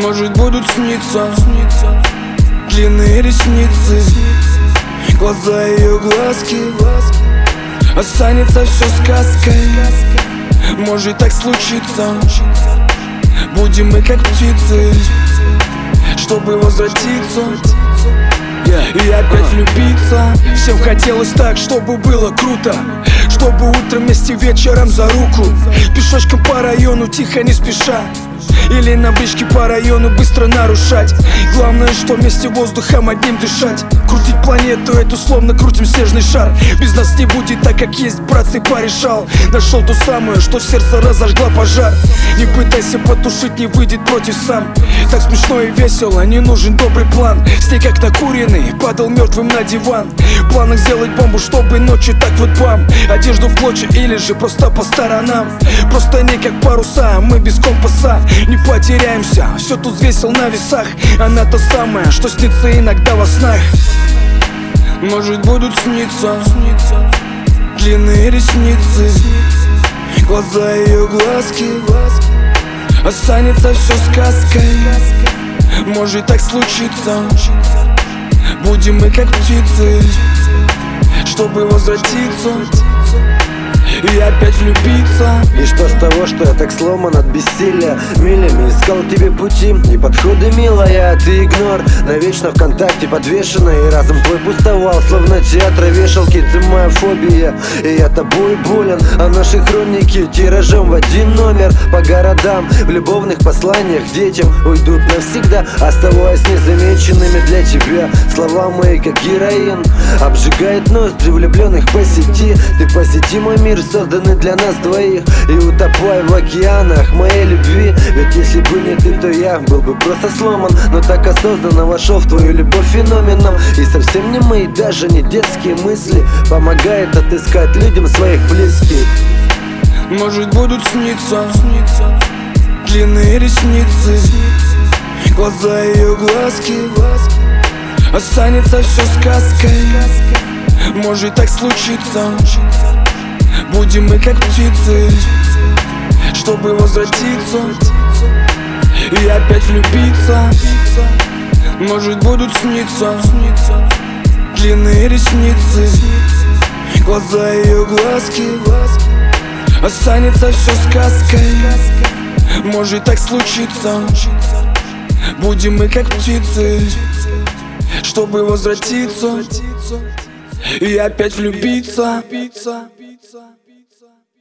Может, будут сниться длинные ресницы, глаза ее глазки. Останется все сказкой. Может так случиться. Будем мы как птицы, чтобы возвратиться и опять влюбиться. Всем хотелось так, чтобы было круто, чтобы утром вместе вечером за руку, пешочком по району тихо не спеша, или на бричке по району быстро нарушать. Главное, что вместе воздухом одним дышать. Крутить планету эту, словно крутим снежный шар. Без нас не будет так, как есть, братцы, порешал. Нашел ту самую, что в сердце разожгла пожар. Не пытайся потушить, не выйдет против сам. Так смешно и весело, не нужен добрый план. С ней как накуренный, падал мертвым на диван. В планах сделать бомбу, чтобы ночью так вот бам. Одежду в клочья или же просто по сторонам. Просто не как паруса, мы без компаса. Не потеряемся, все тут взвесил на весах. Она та самая, что снится иногда во снах. Может, будут сниться длинные ресницы, глаза ее глазки. Останется все сказкой. Может так случиться. Будем мы как птицы, чтобы возвратиться и опять влюбиться. И что с того, что я так сломан от бессилия? Милями искал тебе пути и подходы, милая, а ты игнор. Навечно ВКонтакте подвешена, и разум твой пустовал, словно театра вешалки. Ты моя фобия, и я тобой болен. А наши хроники тиражом в один номер по городам, в любовных посланиях детям уйдут навсегда, оставаясь незамеченными для тебя. Слова мои как героин, обжигает ноздри влюбленных по сети. Ты посети мой мир, созданный для нас двоих, и утопай в океанах моей любви. Ведь если бы не ты, то я был бы просто сломан, но так осознанно вошел в твою любовь феноменом. И совсем не мои, даже не детские мысли помогает отыскать людям своих близких. Может, будут сниться длинные ресницы, глаза ее глазки. Останется все сказкой. Может так случиться. Будем мы как птицы, чтобы возвратиться и опять влюбиться. Может, будут сниться длинные ресницы, глаза ее глазки. Останется все сказкой. Может так случиться. Будем мы как птицы, чтобы возвратиться и опять влюбиться.